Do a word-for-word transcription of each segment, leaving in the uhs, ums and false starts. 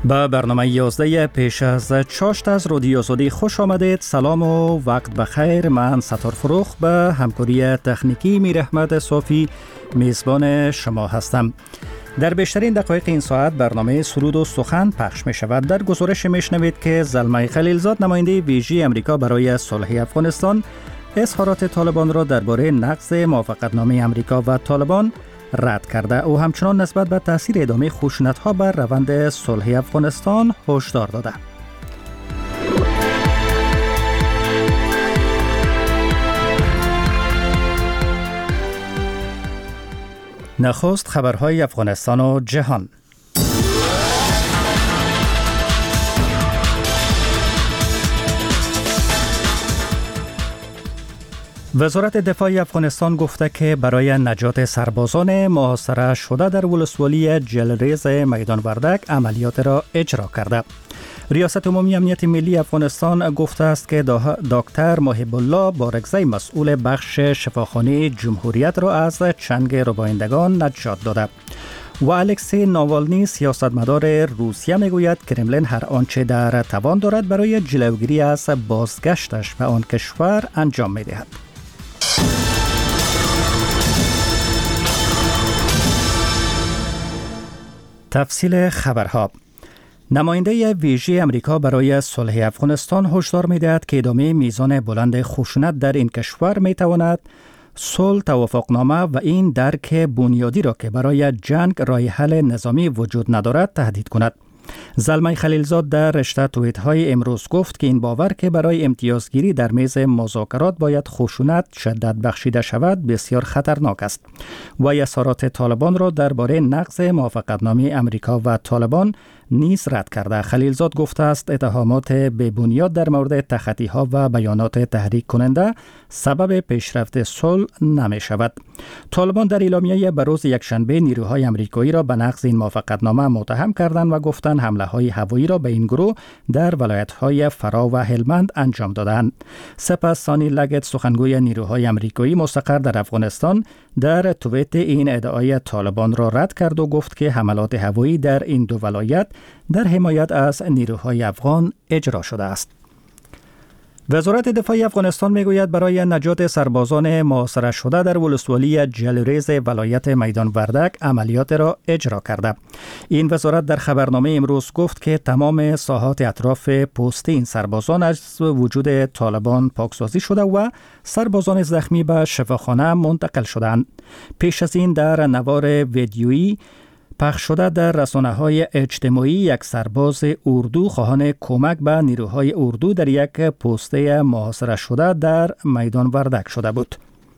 به برنامه یازده پیش از چاشت از رادیو آزادی خوش آمدید. سلام و وقت بخیر. من ستار فروخ به همکاری تکنیکی میر احمد صافی میزبان شما هستم. در بیشترین دقایق این ساعت برنامه سرود و سخن پخش می شود. در گزارش می شنوید که زلمه خلیلزاد نماینده ویژه امریکا برای صلح افغانستان اظهارات طالبان را درباره نقض موافقتنامه امریکا و طالبان رد کرده و همچنان نسبت به تاثیر ادامه خشونت‌ها بر روند صلح افغانستان هشدار داده. نخست خبرهای افغانستان و جهان. وزارت دفاع افغانستان گفته که برای نجات سربازان محاصره شده در ولسوالی جلریز میدان وردک عملیات را اجرا کرده. ریاست عمومی امنیت ملی افغانستان گفته است که دکتر محب الله بارگزی مسئول بخش شفاخانه جمهوریت را از چنگ ربایندگان نجات داده. و الکسی ناوالنی سیاستمدار روسیه میگوید کرملین هر آنچه در توان دارد برای جلوگیری از بازگشتش به آن کشور انجام می‌دهد. تفصیل خبرها. نماینده ویژه امریکا برای صلح افغانستان هشدار می‌دهد که ادامه میزان بلند خشونت در این کشور می‌تواند صلح، توافقنامه و این درک بنیادی را که برای جنگ راه حل نظامی وجود ندارد تهدید کند. زلمه خلیلزاد در رشته توییت‌های امروز گفت که این باور که برای امتیازگیری در میز مذاکرات باید خشونت شدت بخشیده شود بسیار خطرناک است. و اظهارات طالبان را درباره نقض موافقتنامه امریکا و طالبان نیز رد کرده. خلیلزاد گفته است اتهامات بی بنیاد در مورد تخطی‌ها و بیانات تحریک کننده سبب پیشرفت صلح نمی شود. طالبان در اعلامیه به روز یکشنبه نیروهای امریکایی را به نقض این موافقتنامه متهم کردند و گفتند حمله‌های هوایی را به این گروه در ولایت‌های فرا و هلمند انجام دادند. سپس سانی لگت سخنگوی نیروهای امریکایی مستقر در افغانستان در توییت این ادعای طالبان را رد کرد و گفت که حملات هوایی در این دو ولایت در حمایت از نیروهای افغان اجرا شده است. وزارت دفاع افغانستان میگوید برای نجات سربازان محاصره شده در ولسوالی جلریز ولایت میدان وردک عملیات را اجرا کرده. این وزارت در خبرنامه امروز گفت که تمام ساحات اطراف پست این سربازان از وجود طالبان پاکسازی شده و سربازان زخمی به شفاخانه منتقل شدند. پیش از این در نوار ویدیویی پخش شده در رسانه‌های اجتماعی یک سرباز اردو خواهان کمک به نیروهای اردو در یک پسته محاصره شده در میدان وردک شده بود.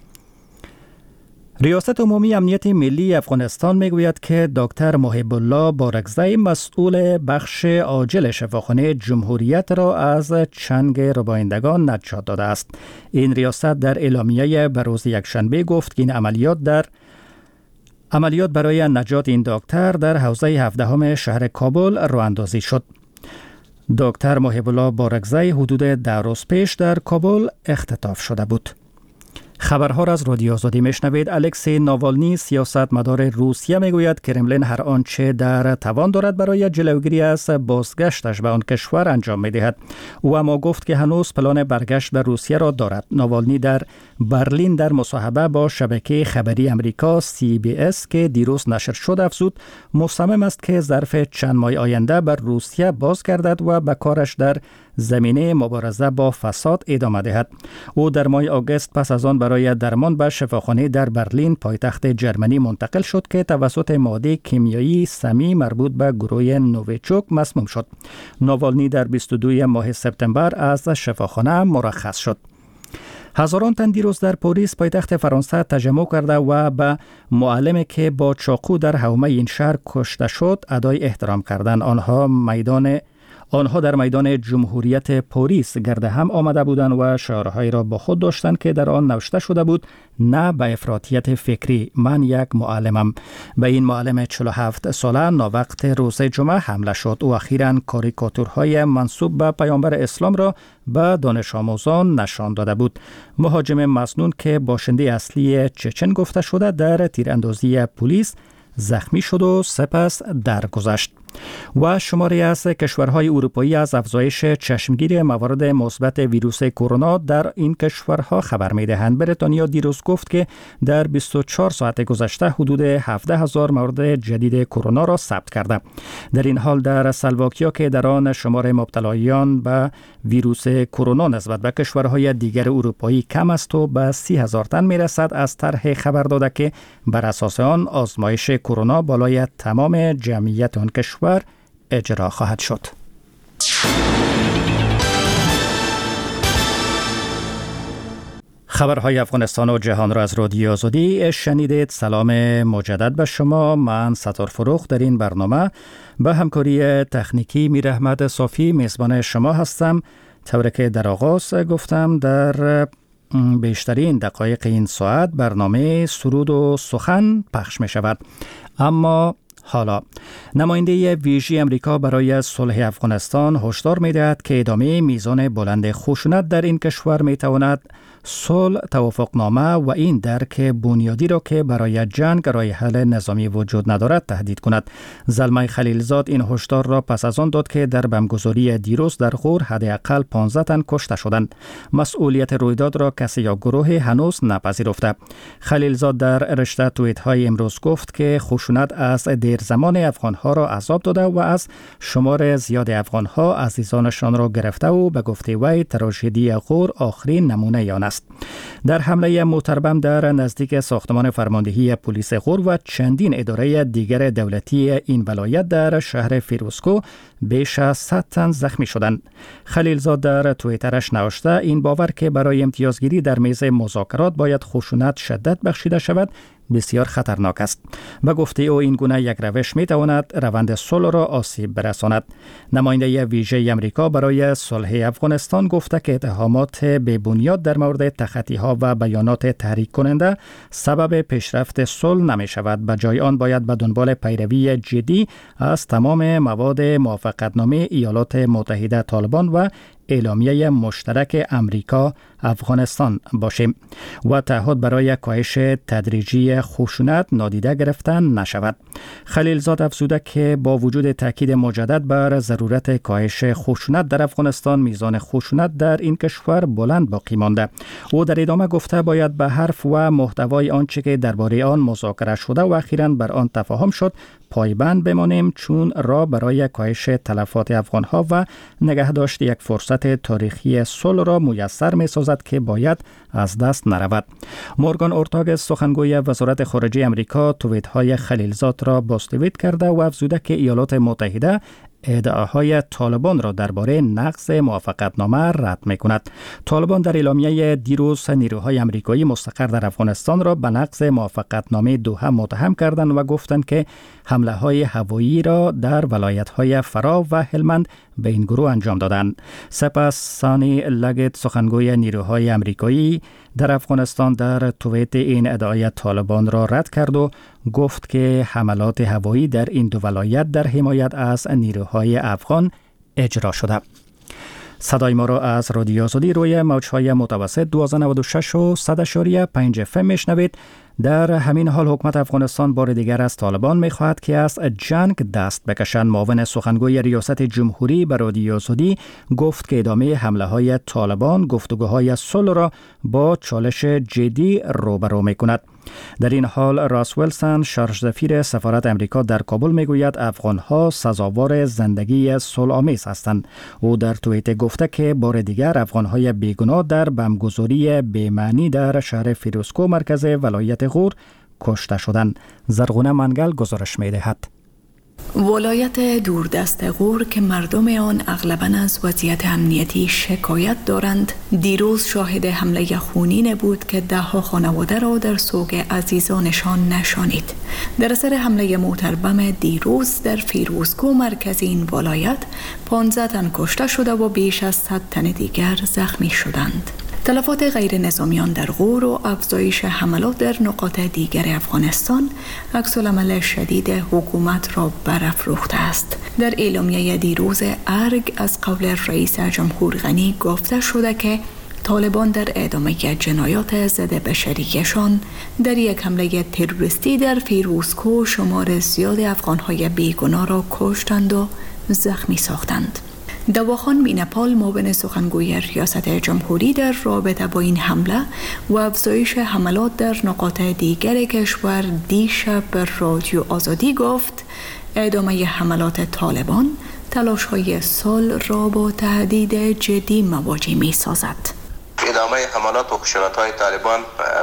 ریاست عمومی امنیت ملی افغانستان میگوید که دکتر محب الله بارگزی مسئول بخش عاجل شفاخانه جمهوریت را از چنگ ربایندگان نجات داده است. این ریاست در اعلامیه به روز یکشنبه گفت که این عملیات در عملیات برای نجات این دکتر در حوزه هفدهم شهر کابل راه اندازی شد. دکتر محب الله بارگزی حدود ده روز پیش در کابل اختطاف شده بود. خبرها را از رادیو آزادی میشنوید. الکسی ناوالنی سیاستمدار روسیه میگوید کرملین هر آنچه در توان دارد برای جلوگیری از بازگشتش به آن کشور انجام میدهد. او اما گفت که هنوز پلان برگشت به روسیه را دارد. ناوالنی در برلین در مصاحبه با شبکه خبری امریکا سی بی اس که دیروز نشر شد افزود مصمم است که ظرف چند ماه آینده بر روسیه بازگردد و به کارش در زمینه مبارزه با فساد ادامه دهد. او در ماه آگوست پس از آن برای درمان به شفاخانه در برلین پایتخت جرمنی منتقل شد که توسط ماده کیمیایی سمی مربوط به گروه نوویچوک مسموم شد. ناوالنی در بیست و دو ماه سپتامبر از شفاخانه مرخص شد. هزاران تن دیروز در پاریس پایتخت فرانسه تجمع کرده و به معلمی که با چاقو در حومه این شهر کشته شد ادای احترام کردند. آنها میدان آنها در میدان جمهوریت پاریس گرد هم آمده بودند و شعارهایی را با خود داشتند که در آن نوشته شده بود نه به افراطیت فکری، من یک معلمم. به این معلم چهل و هفت ساله ناوقت روز جمعه حمله شد. او اخیراً کاریکاتورهای منسوب به پیامبر اسلام را به دانش آموزان نشان داده بود. مهاجم مسنون که باشنده اصلی چچن گفته شده در تیراندازی پلیس زخمی شد و سپس درگذشت. و شماری از کشورهای اروپایی از افزایش چشمگیری موارد مثبت ویروس کرونا در این کشورها خبر می‌دهند. بریتانیا دیروز گفت که در بیست و چهار ساعت گذشته حدود هفده هزار مورد جدید کرونا را ثبت کرده. در این حال در اسلواکیا که در آن شمار مبتلایان به ویروس کرونا نسبت به کشورهای دیگر اروپایی کم است و به سی هزار تن می‌رسد، از طرح خبر داده که بر اساس آن آزمایش کرونا بالای تمام جمعیت آن کشور اجرا خواهد شد. خبرهای افغانستان و جهان را از رادیو آزادی شنیدید. سلام مجدد به شما. من ستار فروخ در این برنامه به همکاری تکنیکی میر احمد صافی میزبان شما هستم. طوری که در آغاز گفتم، در بیشترین دقایق این ساعت برنامه سرود و سخن پخش می شود. اما حالا نماینده ویژه امریکا برای صلح افغانستان هشدار می دهد که ادامه میزان بلند خشونت در این کشور می تواند صلح، توافقنامه و این درک بنیادی را که برای جنگ راه حل نظامی وجود ندارد تهدید کند. زلمه خلیلزاد این هشدار را پس از آن داد که در بمبگذاری دیروز در غور حداقل پانزده تن کشته شدند. مسئولیت رویداد را کسی یا گروه هنوز نپذیرفته. خلیلزاد در رشته توییت های امروز گفت که خشونت از دیر زمان افغان ها را عذاب داده و از شمار زیاد افغان ها عزیزانشان را گرفته و به گفته وی تراژدی غور آخرین نمونه آن است. در حمله متربم در نزدیک ساختمان فرماندهی پلیس غور و چندین اداره دیگر دولتی این ولایت در شهر فیروزکو بیش از صد تن زخمی شدند. خلیلزاد در توییترش نوشته این باور که برای امتیازگیری در میز مذاکرات باید خشونت شدت بخشیده شود بسیار خطرناک است. به گفته او این گونه یک روش می تواند روند صلح را آسیب برساند. نماینده ویژه امریکا برای صلح افغانستان گفته که اتهامات بی بنیاد در مورد تخطی ها و بیانات تحریک کننده سبب پیشرفت صلح نمی شود. به جای آن باید به دنبال پیروی جدی از تمام مواد موافقتنامه ایالات متحده طالبان و اعلامیه مشترک امریکا افغانستان باشیم و تعهد برای کاهش تدریجی خشونت نادیده گرفتن نشود. خلیلزاد افزوده که با وجود تاکید مجدد بر ضرورت کاهش خشونت در افغانستان، میزان خشونت در این کشور بلند باقی مانده. او در ادامه گفته باید به حرف و محتوای آنچه که درباره آن مذاکره شده و اخیراً بر آن تفاهم شد پایبند بمانیم، چون راه برای کاهش تلفات افغان‌ها و نگهداشت یک فرصت تاریخی صلح را میسر می‌سازد که باید از دست نرود. مورگان اورتاگس سخنگوی وزارت خارجه امریکا توییت‌های خلیلزاد را باستویت کرده و افزوده که ایالات متحده ادعاهای طالبان را درباره نقض موافقتنامه رد می‌کند. طالبان در اعلامیه دیروز نیروهای آمریکایی مستقر در افغانستان را به نقض موافقتنامه دوحه متهم کردند و گفتند که حمله‌های هوایی را در ولایت‌های فرا و هلمند به این گروه انجام دادند. سپس سانی لگت سخنگوی نیروهای آمریکایی در افغانستان در توییت این ادعای طالبان را رد کرد و گفت که حملات هوایی در این دو ولایت در حمایت از نیروهای افغان اجرا شده. صدای ما را از رادیو آزادی روی موج‌های متوسط دویست و نود و شش و صد و پنج اف ام میشنوید. در همین حال حکومت افغانستان بار دیگر از طالبان می‌خواهد که از جنگ دست بکشند. معاون سخنگوی ریاست جمهوری به رادیو آزادی گفت که ادامه حمله‌های طالبان گفتگوهای صلح را با چالش جدی روبرو می‌کند. در این حال راس ویلسون شارژ سفیر سفارت امریکا در کابل میگوید افغان‌ها سزاوار زندگی صلح‌آمیز هستند. او در توییت گفته که بار دیگر افغان‌های بیگناه در بمبگذاری بی‌معنی در شهر فیروزکو مرکز ولایت غور کشته شدند. زرغونه منگل گزارش می‌دهد. ولایت دوردست غور که مردم آن اغلباً از وضعیت امنیتی شکایت دارند، دیروز شاهد حمله خونین بود که ده ها خانواده را در سوگ عزیزانشان نشانید. در اثر حمله موتربم دیروز در فیروزکو مرکز این ولایت پانزده تن کشته شده و بیش از صد تن دیگر زخمی شدند. تلفات غیر نظامیان در غور و افزایش حملات در نقاط دیگر افغانستان عکس‌العمل شدید حکومت را برافروخته است. در اعلامیه دیروز ارگ از قول رئیس جمهور غنی گفته شده که طالبان در ادامه جنایات ضد بشریشان در یک حمله تروریستی در فیروزکوه شمار زیاد افغان‌های بیگناه را کشتند و زخمی ساختند. دواخان بینپال معاون سخنگوی ریاست جمهوری در رابطه با این حمله و افزایش حملات در نقاط دیگر کشور دیشب به رادیو آزادی گفت ادامه حملات طالبان تلاش‌های صلح را با تهدید جدی مواجه می‌سازد. ادامه حملات و خشونت‌های طالبان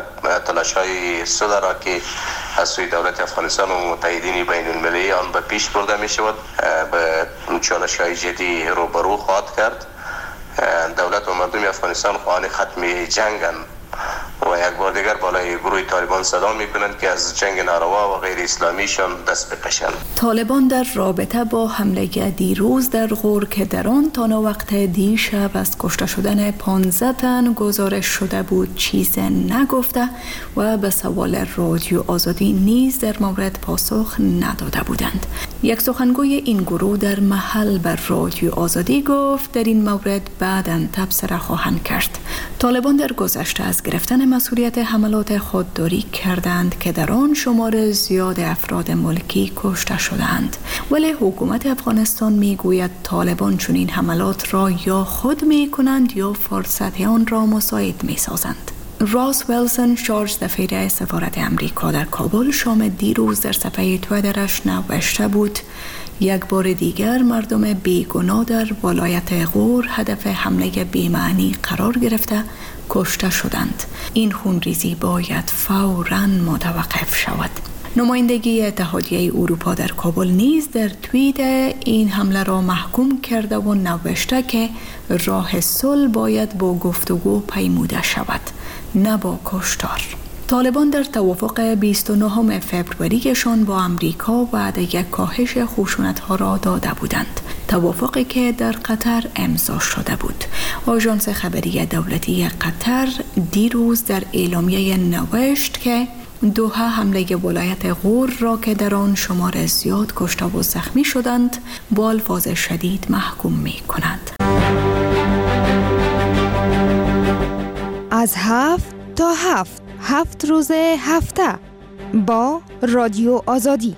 تلاش‌های صلح را که از سوی دولت افغانستان و متحدین بین المللی آن به پیش برده می شود به چالش‌های جدی روبرو خواهد کرد. دولت و مردم افغانستان خواهان ختم جنگند و یک بار دیگر بالای گروه طالبان صدا می کنند که از جنگ ناروا و غیر اسلامیشان دست بکشند. طالبان در رابطه با حمله دیروز در غور که در آن تا وقت دیشب از کشته شدن پانزده تن گزارش شده بود چیز نگفته و به سوال رادیو آزادی نیز در مورد پاسخ نداده بودند. یک سخنگوی این گروه در محل بر رادیو آزادی گفت در این مورد بعداً تبصره خواهند کرد. طالبان در گذشته از گرفتن مسئولیت حملات خودداری کردند که در آن شمار زیاد افراد ملکی کشته شدند، ولی حکومت افغانستان میگوید طالبان چنین حملات را یا خود میکنند یا فرصت آن را مساعد میسازند. راس ویلسون شارژ دفیر سفارت امریکا در کابل شام دیروز در صفحه تویترش نوشته بود یک بار دیگر مردم بیگناه در ولایت غور هدف حمله بی‌معنی قرار گرفته کشته شدند. این خونریزی باید فوراً متوقف شود. نمایندگی اتحادیه اروپا در کابل نیز در توییت این حمله را محکوم کرده و نوشته که راه صلح باید با گفتگو پیموده شود، نه با کشتار. طالبان در توافق بیست و نهم فوریه‌شان با امریکا وعده یک کاهش خشونت‌ها را داده بودند، توافقی که در قطر امضا شده بود. آژانس خبری دولتی قطر دیروز در اعلامیه نوشت که دوحه حمله ولایت غور را که در آن شمار زیاد کشته و زخمی شدند با الفاظ شدید محکوم می کند. از هفت تا هفت هفت روز هفته با رادیو آزادی.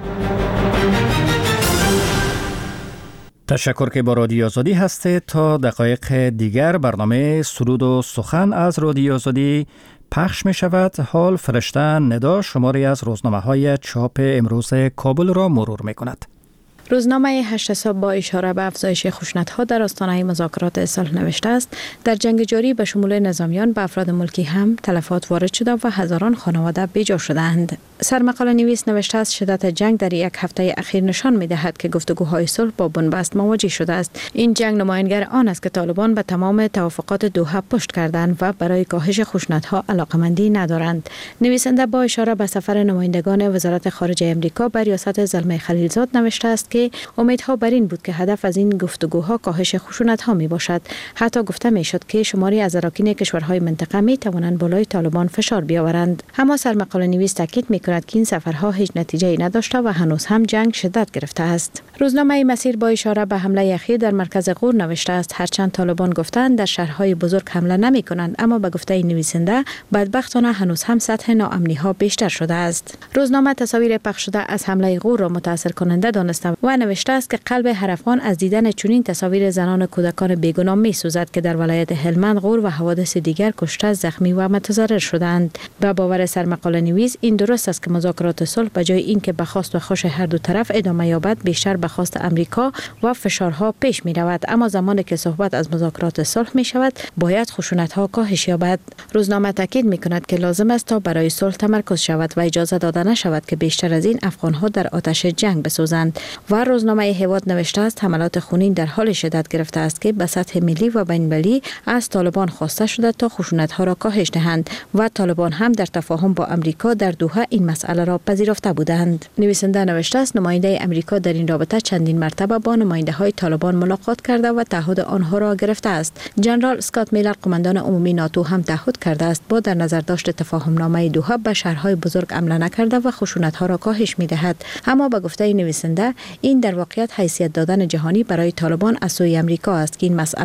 تشکر که با رادیو آزادی هستید. تا دقایق دیگر برنامه سرود و سخن از رادیو آزادی پخش می شود. حال فرشته ندا شماری از روزنامه های چاپ امروز کابل را مرور می کند. روزنامه هشت صبح با اشاره به افزایش خشونت‌ها در آستانه مذاکرات صلح نوشته است در جنگ جاری به شمول نظامیان به افراد ملکی هم تلفات وارد شده و هزاران خانواده بیجا شدند. سرمقاله نویس نوشته است شدت جنگ در یک هفته اخیر نشان می‌دهد که گفتگوهای صلح با بنبست مواجه شده است. این جنگ نمایانگر آن است که طالبان به تمام توافقات دوحه پشت کردند و برای کاهش خشونت‌ها علاقمندی ندارند. نویسنده با اشاره به سفر نمایندگان وزارت خارجه آمریکا به ریاست زلمه خلیلزاد نوشته است که امیدها بر این بود که هدف از این گفتگوها کاهش خشونت‌ها می باشد. حتی گفته می شد که شماری از اراکین کشورهای منطقه می توانند بالای طالبان فشار بیاورند. اما سرمقاله نویس تاکید می کند که این سفرها هیچ نتیجه‌ای نداشته و هنوز هم جنگ شدت گرفته است. روزنامه مسیر با اشاره به حمله اخیر در مرکز غور نوشته است هرچند طالبان گفتند در شهرهای بزرگ حمله نمی کنند، اما به گفته نویسنده بدبختانه هنوز هم سطح ناامنی‌ها بیشتر شده است. روزنامه تصاویر پخش شده از حمله غور را متاثر کننده دانسته و نوشته است که قلب هر افغان از دیدن چنین تصاویر زنان و کودکان بیگناه می‌سوزد که در ولایت هلمند، غور و حوادث دیگر کشته، زخمی و متضرر شدند. به باور سرمقاله نویس این درست است که مذاکرات صلح به جای اینکه به خواست و خوش هر دو طرف ادامه یابد بیشتر به خواست امریکا و فشارها پیش می‌رود، اما زمانی که صحبت از مذاکرات صلح می‌شود باید خشونت‌ها کاهش یابد. روزنامه تاکید می‌کند که لازم است تا برای صلح تمرکز شود و اجازه داده نشود که بیشتر از این افغان‌ها در آتش جنگ بسوزند. و روزنامه هواد نوشته است حملات خونین در حال شدت گرفته است که به سطح ملی و بین‌المللی از طالبان خواسته شده تا خشونت‌ها را کاهش دهند و طالبان هم در تفاهم با امریکا در دوحه این مسئله را پذیرفته بودند. نویسنده نوشته است نماینده امریکا در این رابطه چندین مرتبه با نماینده‌های طالبان ملاقات کرده و تعهد آنها را گرفته است. جنرال اسکات میلر قماندان عمومی ناتو هم تعهد کرده است با در نظر داشت تفاهم نامه دوحه به شهرهای بزرگ حمله نکرده و خشونت‌ها را کاهش می‌دهد. اما به گفته نویسنده این در واقعیت حیثیت دادن جهانی برای طالبان از سوی امریکا است که این مسئله